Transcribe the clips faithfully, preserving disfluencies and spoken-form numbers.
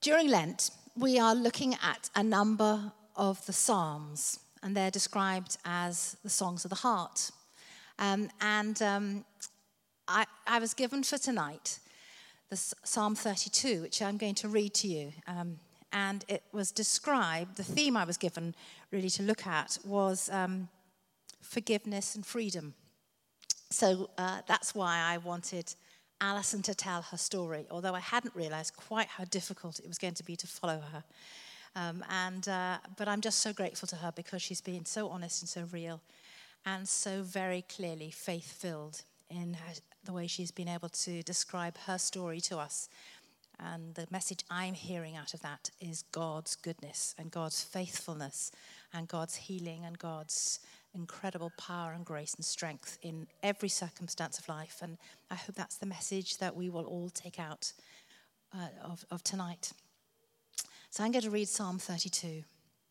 During Lent, we are looking at a number of the Psalms, and they're described as the songs of the heart. Um, and um, I, I was given for tonight the Psalm thirty-two, which I'm going to read to you. Um, and it was described, the theme I was given really to look at was um, forgiveness and freedom. So uh, that's why I wanted Alison to tell her story, although I hadn't realized quite how difficult it was going to be to follow her. Um, and uh, but I'm just so grateful to her because she's been so honest and so real and so very clearly faith-filled in her, the way she's been able to describe her story to us. And the message I'm hearing out of that is God's goodness and God's faithfulness and God's healing and God's incredible power and grace and strength in every circumstance of life. And I hope that's the message that we will all take out uh, of, of tonight. So I'm going to read Psalm thirty-two.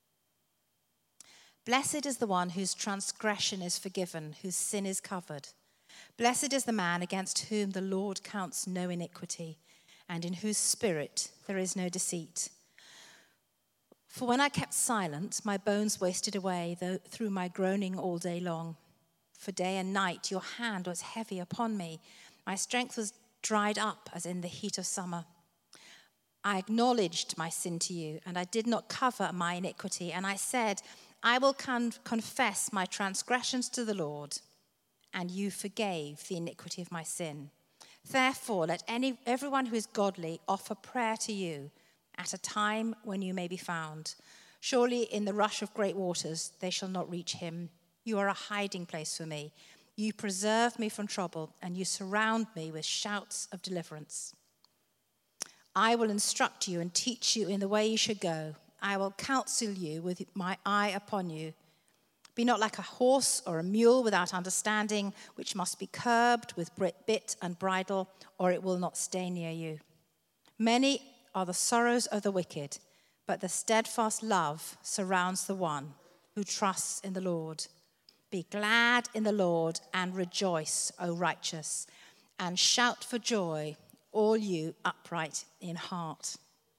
Blessed is the one whose transgression is forgiven, whose sin is covered. Blessed is the man against whom the Lord counts no iniquity, and in whose spirit there is no deceit. For when I kept silent, my bones wasted away though, through my groaning all day long. For day and night your hand was heavy upon me. My strength was dried up as in the heat of summer. I acknowledged my sin to you, and I did not cover my iniquity. And I said, I will con- confess my transgressions to the Lord, and you forgave the iniquity of my sin. Therefore, let any everyone who is godly offer prayer to you at a time when you may be found. Surely in the rush of great waters they shall not reach him. You are a hiding place for me. You preserve me from trouble, and you surround me with shouts of deliverance. I will instruct you and teach you in the way you should go. I will counsel you with my eye upon you. Be not like a horse or a mule without understanding, which must be curbed with bit and bridle, or it will not stay near you. Many are the sorrows of the wicked, but the steadfast love surrounds the one who trusts in the Lord. Be glad in the Lord and rejoice, O righteous, and shout for joy, all you upright in heart.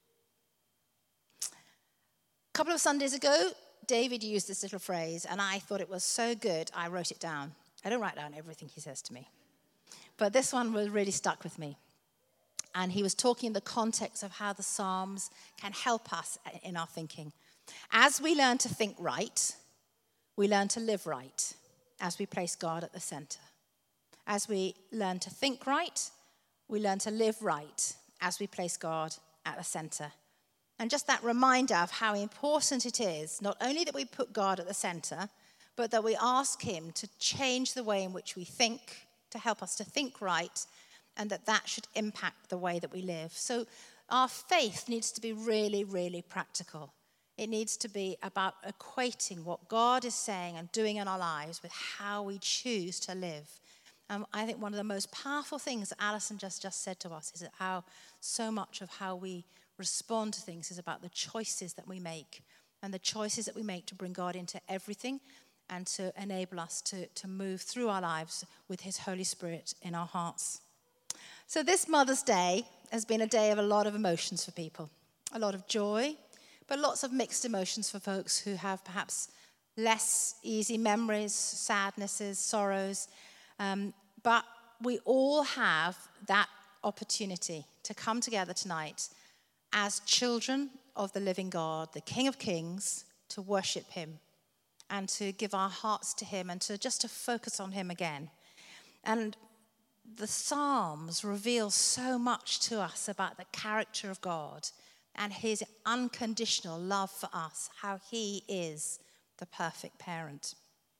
A couple of Sundays ago, David used this little phrase, and I thought it was so good, I wrote it down. I don't write down everything he says to me, but this one was really stuck with me. And he was talking in the context of how the Psalms can help us in our thinking. As we learn to think right, we learn to live right as we place God at the center. As we learn to think right, we learn to live right as we place God at the center. And just that reminder of how important it is, not only that we put God at the center, but that we ask him to change the way in which we think, to help us to think right, and that that should impact the way that we live. So our faith needs to be really, really practical. It needs to be about equating what God is saying and doing in our lives with how we choose to live. Um, I think one of the most powerful things that Alison just, just said to us is that how so much of how we respond to things is about the choices that we make, and the choices that we make to bring God into everything and to enable us to, to move through our lives with his Holy Spirit in our hearts. So this Mother's Day has been a day of a lot of emotions for people, a lot of joy, but lots of mixed emotions for folks who have perhaps less easy memories, sadnesses, sorrows. Um, but we all have that opportunity to come together tonight as children of the living God, the King of Kings, to worship him and to give our hearts to him and to just to focus on him again. And the Psalms reveal so much to us about the character of God and his unconditional love for us, how he is the perfect parent.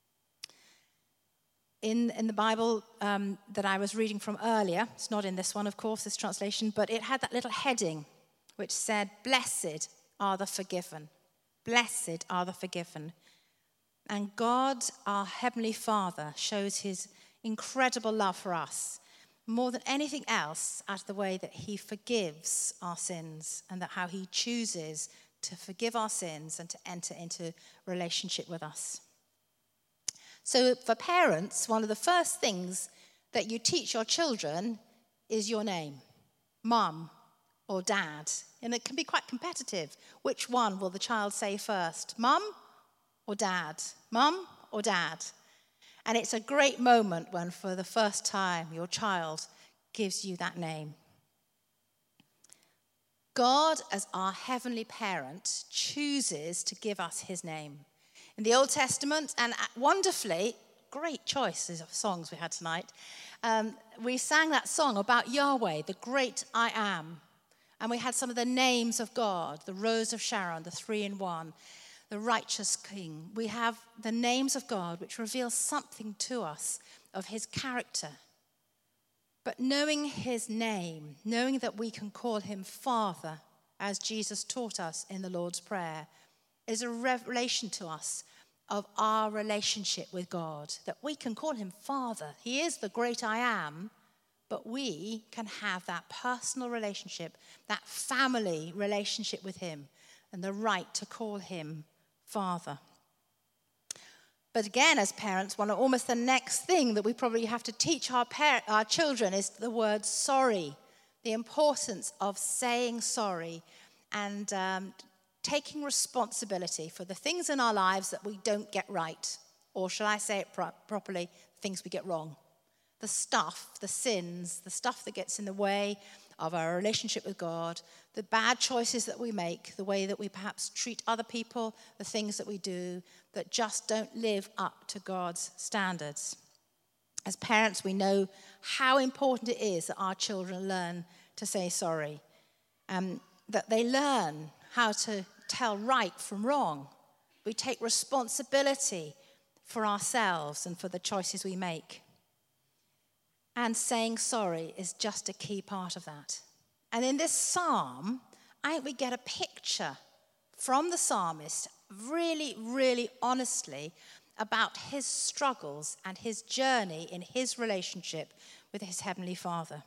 In, in the Bible um, that I was reading from earlier, it's not in this one, of course, this translation, but it had that little heading which said, blessed are the forgiven. Blessed are the forgiven. And God, our Heavenly Father, shows his incredible love for us more than anything else out of the way that he forgives our sins and that how he chooses to forgive our sins and to enter into relationship with us. So for parents, one of the first things that you teach your children is your name. Mum, or dad? And it can be quite competitive. Which one will the child say first? Mum or dad? Mum or dad? And it's a great moment when for the first time your child gives you that name. God, as our heavenly parent, chooses to give us his name. In the Old Testament, and wonderfully, great choices of songs we had tonight, um, we sang that song about Yahweh, the great I am. And we had some of the names of God, the Rose of Sharon, the three-in-one, the righteous King. We have the names of God which reveal something to us of his character. But knowing his name, knowing that we can call him Father, as Jesus taught us in the Lord's Prayer, is a revelation to us of our relationship with God, that we can call him Father. He is the great I am, but we can have that personal relationship, that family relationship with him, and the right to call him Father. But again, as parents, one of almost the next thing that we probably have to teach our par- our children is the word sorry, the importance of saying sorry and um, taking responsibility for the things in our lives that we don't get right, or shall I say it pro- properly, things we get wrong. The stuff, the sins, the stuff that gets in the way of our relationship with God, the bad choices that we make, the way that we perhaps treat other people, the things that we do that just don't live up to God's standards. As parents, we know how important it is that our children learn to say sorry, um, that they learn how to tell right from wrong. We take responsibility for ourselves and for the choices we make. And saying sorry is just a key part of that. And in this psalm, I think we get a picture from the psalmist, really, really honestly, about his struggles and his journey in his relationship with his heavenly Father.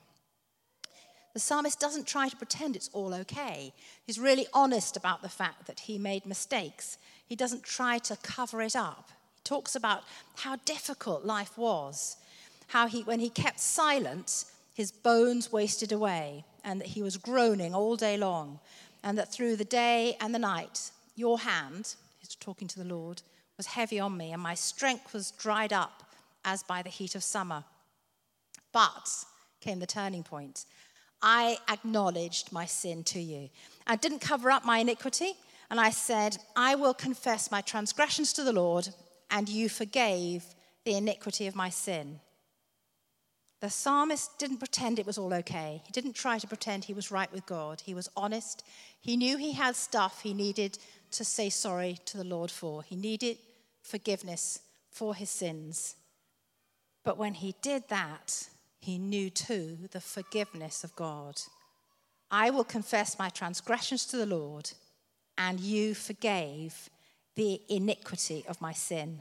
The psalmist doesn't try to pretend it's all okay. He's really honest about the fact that he made mistakes. He doesn't try to cover it up. He talks about how difficult life was, how he, when he kept silent, his bones wasted away, and that he was groaning all day long, and that through the day and the night, your hand, he's talking to the Lord, was heavy on me, and my strength was dried up as by the heat of summer. But, came the turning point, I acknowledged my sin to you. I didn't cover up my iniquity, and I said, I will confess my transgressions to the Lord, and you forgave the iniquity of my sin. The psalmist didn't pretend it was all okay. He didn't try to pretend he was right with God. He was honest. He knew he had stuff he needed to say sorry to the Lord for. He needed forgiveness for his sins. But when he did that, he knew too the forgiveness of God. I will confess my transgressions to the Lord, and you forgave the iniquity of my sin.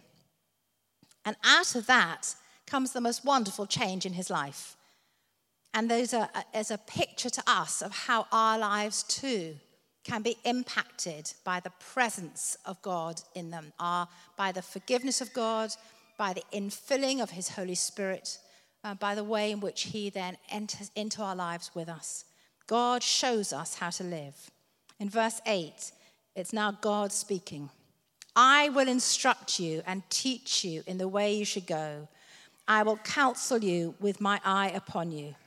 And out of that comes the most wonderful change in his life. And those are as a picture to us of how our lives too can be impacted by the presence of God in them, are by the forgiveness of God, by the infilling of his Holy Spirit, uh, by the way in which he then enters into our lives with us. God shows us how to live. In verse eight, it's now God speaking. I will instruct you and teach you in the way you should go. I will counsel you with my eye upon you.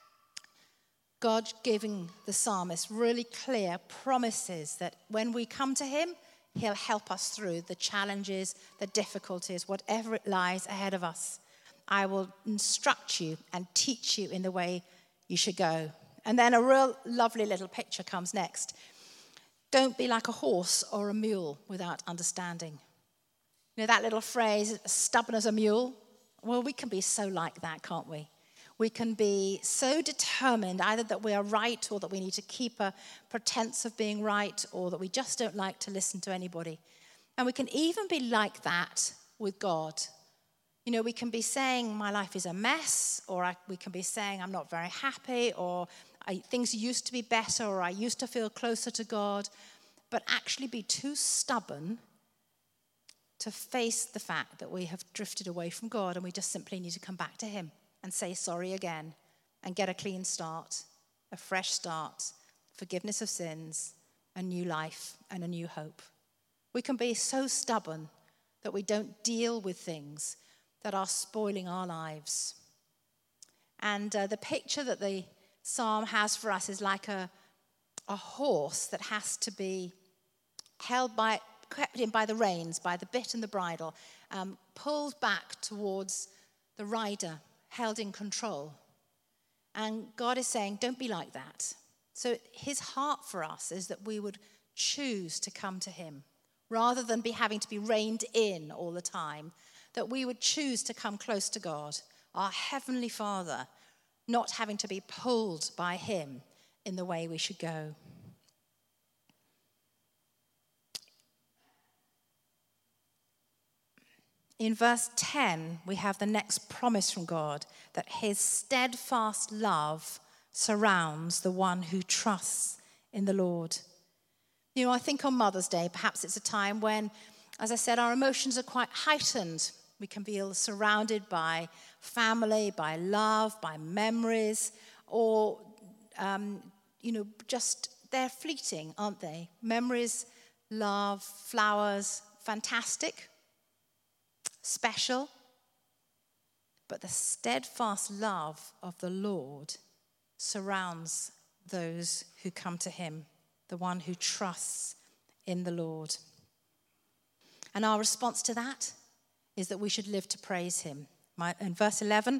God giving the psalmist really clear promises that when we come to him, he'll help us through the challenges, the difficulties, whatever it lies ahead of us. I will instruct you and teach you in the way you should go. And then a real lovely little picture comes next. Don't be like a horse or a mule without understanding. You know that little phrase, stubborn as a mule? Well, we can be so like that, can't we? We can be so determined either that we are right or that we need to keep a pretense of being right or that we just don't like to listen to anybody. And we can even be like that with God. You know, we can be saying my life is a mess, or I, we can be saying I'm not very happy, or I, things used to be better, or I used to feel closer to God, but actually be too stubborn to face the fact that we have drifted away from God and we just simply need to come back to him and say sorry again and get a clean start, a fresh start, forgiveness of sins, a new life, and a new hope. We can be so stubborn that we don't deal with things that are spoiling our lives. And uh, the picture that the psalm has for us is like a, a horse that has to be held by, kept in by the reins, by the bit and the bridle, um, pulled back towards the rider, held in control. And God is saying, don't be like that. So his heart for us is that we would choose to come to him rather than be having to be reined in all the time, that we would choose to come close to God, our heavenly Father, not having to be pulled by him in the way we should go. In verse ten, we have the next promise from God that his steadfast love surrounds the one who trusts in the Lord. You know, I think on Mother's Day, perhaps it's a time when, as I said, our emotions are quite heightened. We can feel surrounded by family, by love, by memories, or, um, you know, just they're fleeting, aren't they? Memories, love, flowers, fantastic, special. But the steadfast love of the Lord surrounds those who come to him, the one who trusts in the Lord. And our response to that is that we should live to praise him. My, in verse eleven,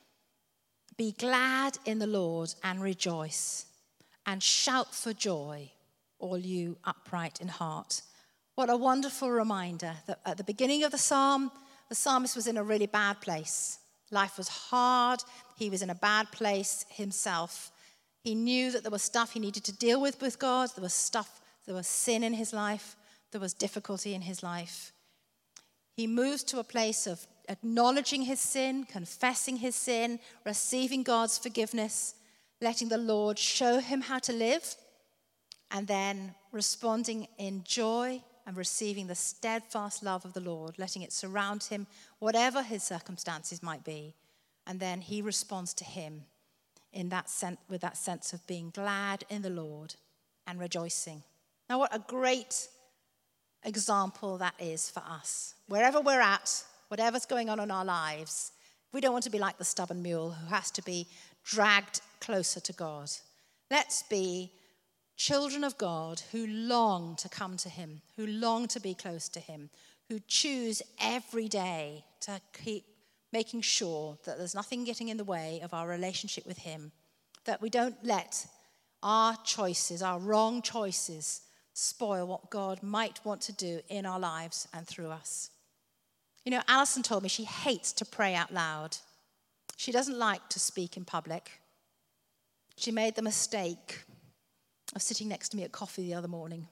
be glad in the Lord and rejoice, and shout for joy, all you upright in heart. What a wonderful reminder that at the beginning of the psalm, the psalmist was in a really bad place. Life was hard. He was in a bad place himself. He knew that there was stuff he needed to deal with with God. There was stuff, there was sin in his life. There was difficulty in his life. He moves to a place of acknowledging his sin, confessing his sin, receiving God's forgiveness, letting the Lord show him how to live, and then responding in joy and receiving the steadfast love of the Lord, letting it surround him, whatever his circumstances might be. And then he responds to him in that sense, with that sense of being glad in the Lord and rejoicing. Now, what a great example that is for us. Wherever we're at, whatever's going on in our lives, we don't want to be like the stubborn mule who has to be dragged closer to God. Let's be children of God who long to come to him, who long to be close to him, who choose every day to keep making sure that there's nothing getting in the way of our relationship with him, that we don't let our choices, our wrong choices, spoil what God might want to do in our lives and through us. You know, Alison told me she hates to pray out loud. She doesn't like to speak in public. She made the mistake of sitting next to me at coffee the other morning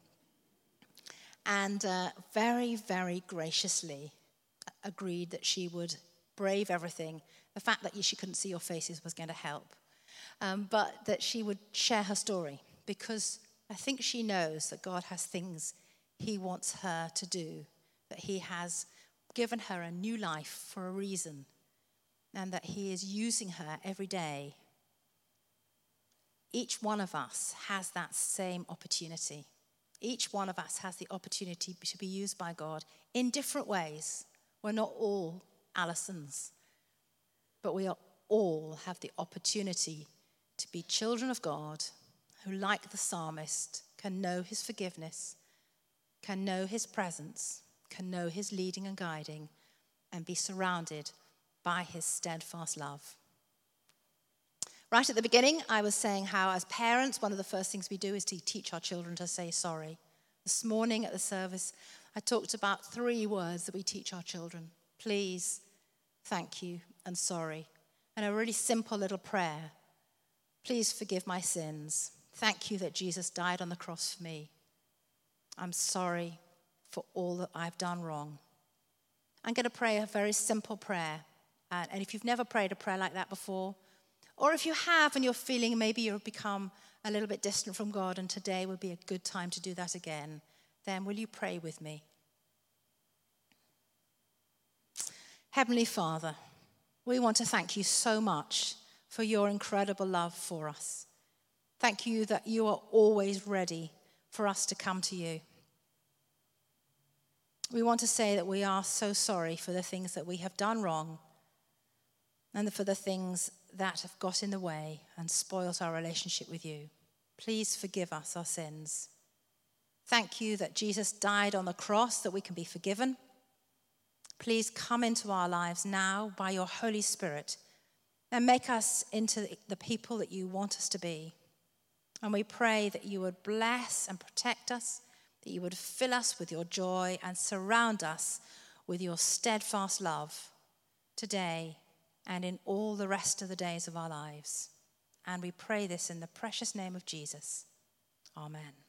and uh, very, very graciously agreed that she would brave everything. The fact that she couldn't see your faces was going to help. Um, but that she would share her story, because I think she knows that God has things he wants her to do, that he has given her a new life for a reason, and that he is using her every day. Each one of us has that same opportunity. Each one of us has the opportunity to be used by God in different ways. We're not all Alisons, but we are all have the opportunity to be children of God who, like the psalmist, can know his forgiveness, can know his presence, can know his leading and guiding, and be surrounded by his steadfast love. Right at the beginning, I was saying how as parents, one of the first things we do is to teach our children to say sorry. This morning at the service, I talked about three words that we teach our children: please, thank you, and sorry. And a really simple little prayer. Please forgive my sins. Thank you that Jesus died on the cross for me. I'm sorry for all that I've done wrong. I'm going to pray a very simple prayer. Uh, and if you've never prayed a prayer like that before, or if you have and you're feeling maybe you've become a little bit distant from God and today would be a good time to do that again, then will you pray with me? Heavenly Father, we want to thank you so much for your incredible love for us. Thank you that you are always ready for us to come to you. We want to say that we are so sorry for the things that we have done wrong and for the things that have got in the way and spoilt our relationship with you. Please forgive us our sins. Thank you that Jesus died on the cross that we can be forgiven. Please come into our lives now by your Holy Spirit and make us into the people that you want us to be. And we pray that you would bless and protect us, that you would fill us with your joy and surround us with your steadfast love today and in all the rest of the days of our lives. And we pray this in the precious name of Jesus. Amen.